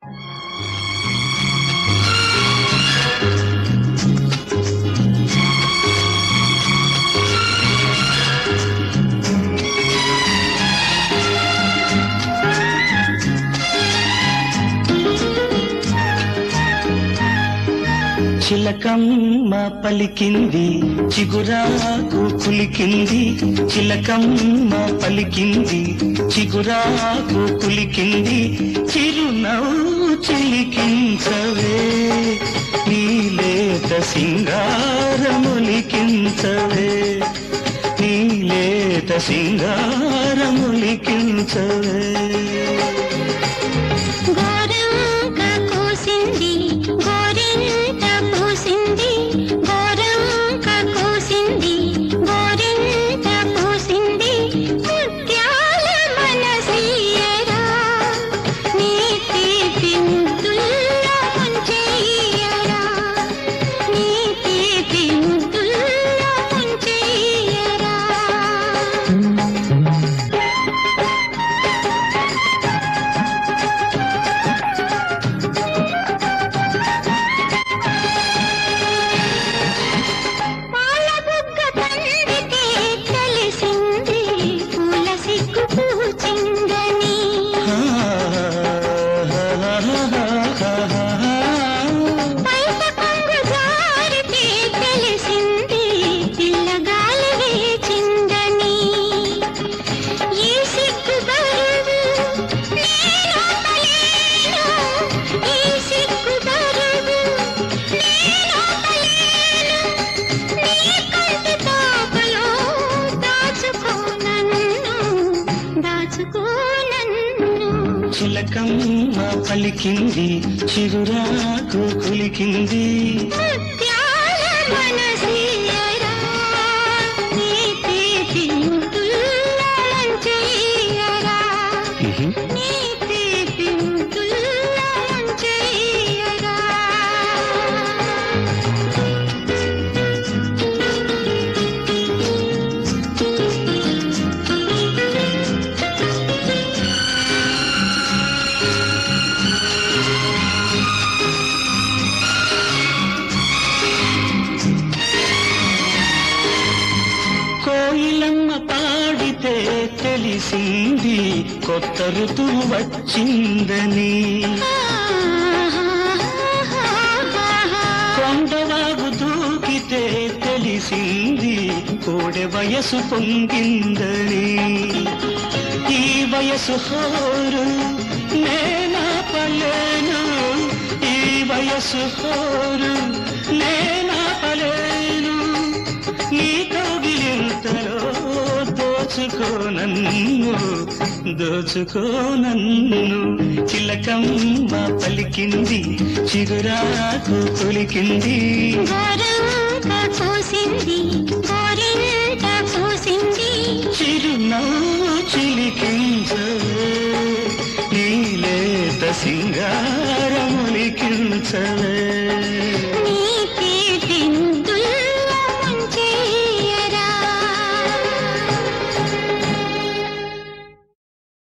చిలకమ్మ పలికింది చిగురాకు కులికింది, చిలకమ్మ పలికింది చిగురాకు కులికింది, చిరునవ్వు చిలికించవే నీలేత సింగారములికించవే, నీలేత సింగారములికించవే. చిలకమ్మ పలికింది చిగురాకు కులికింది, కోయిలమ్మ పాడితే తెలిసింది కొత్త ఋతువు వచ్చిందని, కొండవాగు దూకితే తెలిసింది కోడె వయసు పొంగిందని, ఈ వయసు హోరు నేనాపలేను, ఈ వయసు హోరు నేనాపలేను, నీ కౌగిలింతలో దోచుకో నన్ను, దోచుకో నన్ను. చిలకమ్మ పలికింది చిగురాకు కులికింది, చిరునవ్వు చిలికించవే నీలేత సింగారములికించవే.